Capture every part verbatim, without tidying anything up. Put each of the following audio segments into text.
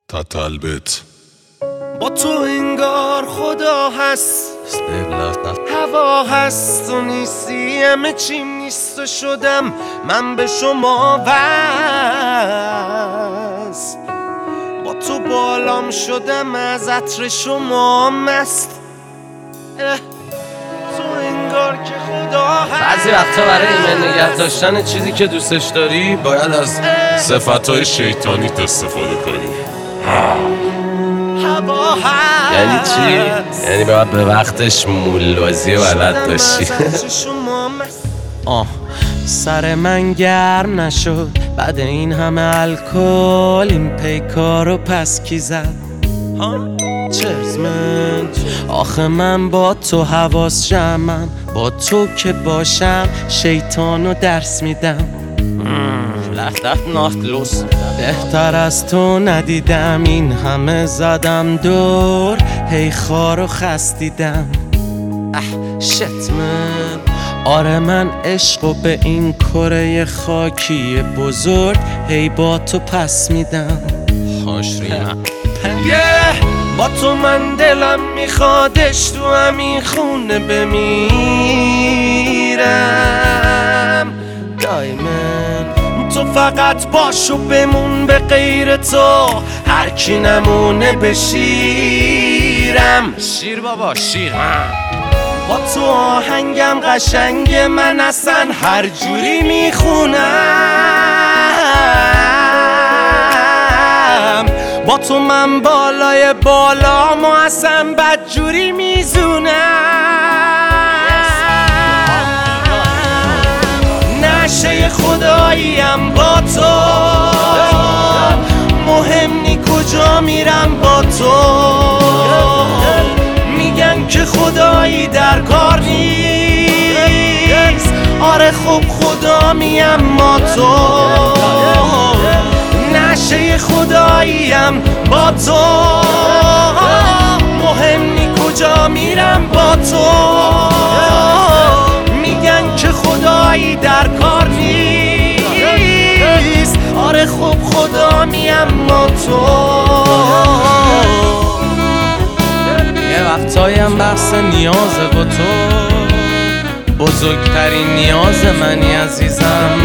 تطلبت با تو انگار خدا هست، هوا هست و نیستی، همه چیم نیست و شدم من به شما وست. با تو بالام شدم از عطر شما مست. تو انگار که خدا هست. بعضی وقتا برای ایمن نگه داشتن چیزی که دوستش داری باید از صفتهای شیطانیت استفاده کنی. هوا هست. یعنی چی؟ یعنی باید به وقتش مولوازی و بلد باشی. آه سر من گرم نشد بعد این همه الکل، این پیکارو پس کی زد؟ چرز من آخه من با تو حواس جمعم، با تو که باشم شیطانو درس میدم. لختت ناختلوس بهتر از تو ندیدم، این همه زدم دور هی خارو خستیدم. اه شت من آره من عشقو به این کره خاکی بزرگ هی با تو پس میدم. خوش ریمم با تو من دلم میخوادش تو همین خونه بمیرم. دایمن تو فقط باشو بمون، به غیر تو هر کی نمونه بشیرم. شیر بابا شیر با تو آهنگم قشنگ، من اصلا هر جوری میخونم. با تو من بالای بالا ما اصلا بدجوری میزونم. نشه خداییم با تو، مهم نی کجا میرم با تو. میگن که خدایی در کار نیست، آره خب خدا میم ما تو. نشه خداییم با تو، مهم نی کجا میرم با تو. میگن که خدایی در کار نیست، آره خب خدا میم ما تو. یه وقتایم بحث نیازه با تو، بزرگترین نیاز منی عزیزم.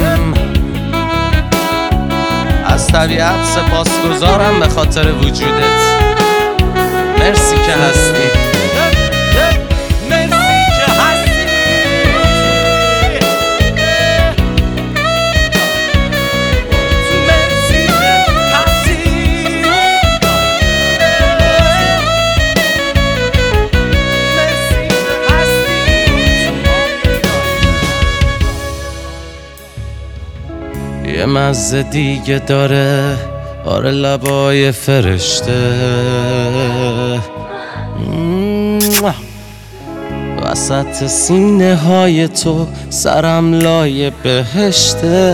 از طبیعت سپاسگزارم به خاطر وجودت. مرسی که هستی، مرسی که هستی. مرسی که هستی. مرسی که هستی. یه مزه دیگه داره آره لبای فرشته، وسط سینه های تو سرم لای بهشته.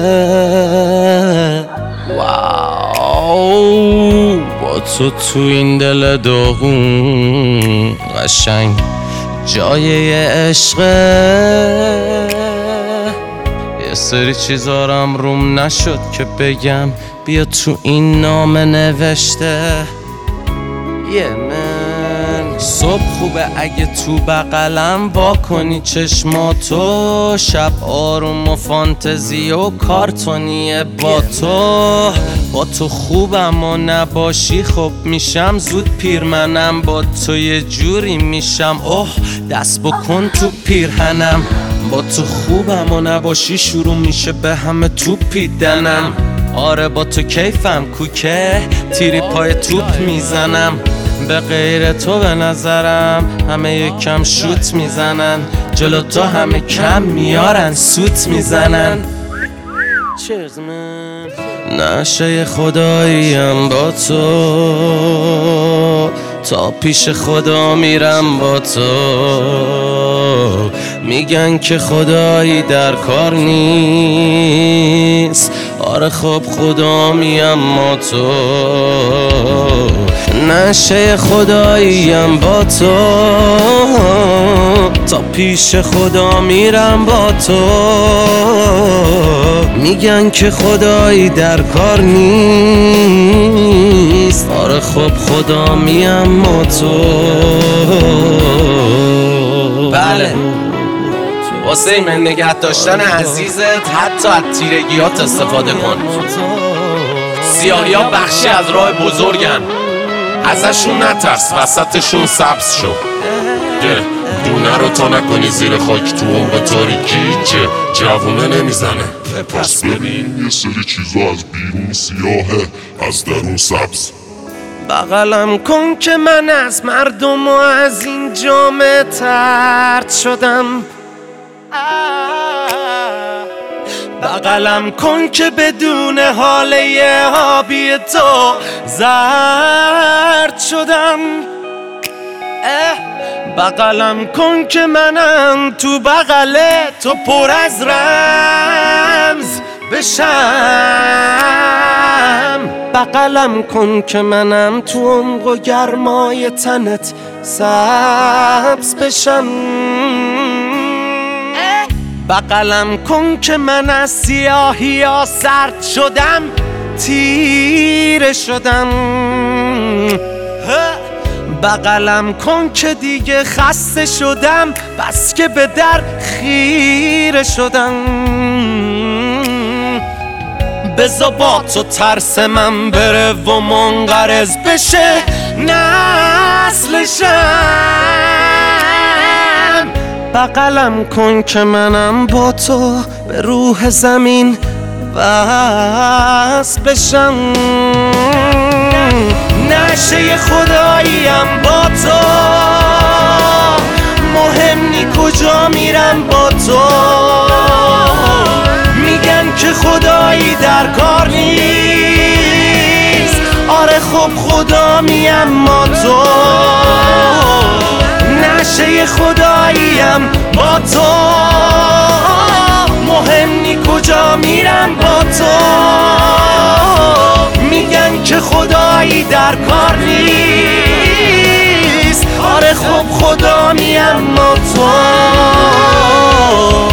واو با تو تو این دل داغون قشنگ جای عشقه. یه سری چیزارم روم نشد که بگم، بیا تو این نامه نوشته. یه من صبح خوبه اگه تو بغلم وا کنی چشماتو، شب آروم و فانتزی و کارتونیه با تو. با تو خوبم و نباشی خب میشم زود پیر، منم با تو یه جوری میشم اوه دست بکن تو پیرهنم. با تو خوبم و نباشی شروع میشه به همه توپیدنم. آره با تو کیفم کوکه تیری پای توپ میزنم. به غیر تو به نظرم همه یکم شوت میزنن، جلو تو همه کم میارن سوت میزنن. چرز من نشه خداییم با تو، تا پیش خدا میرم با تو. میگن که خدایی در کار نیست، آره خب خدا میم ما تو. نشه خداییم با تو، تا پیش خدا میرم با تو. میگن که خدایی در کار نیست، خب خدا میم با تو. بله واسه ایمن نگه داشتن عزیزت حتی از تیرگیات استفاده کن. سیاهی ها بخشی از راه بزرگن، ازشون نترس، وسطشون سبز شو. یه دونه رو تا نکنی زیر خاک تو عمق تاریکی که جوونه نمیزنه. پس ببین یه سری چیزا از بیرون سیاهه، از درون سبز. بغلم کن که من از مردم و از این جامعه طرد شدم. بغلم کن که بدون حاله آبی تو زرد شدم. بغلم کن که منم تو بغل تو پر از رمز بشم. بغلم کن که منم تو عمق و گرمای تنت سبز بشم. بغلم کن که من از سیاهی ها سرد شدم، تیره شدم. بغلم کن که دیگه خسته شدم، بس که به در خیره شدم. بزا با تو ترس من بره و منقرض بشه نسلشم. بغلم کن که منم با تو به روح زمین وصل بشم. نشه خداییم با تو، مهم نی کجا میرم با تو. میگن که خدایی در کار نیست، آره خب خدا میم با تو. نشه خداییم با تو، مهم نی کجا میرم با تو. میگن که خدایی در کار نیست، آره خب خدا میم با تو.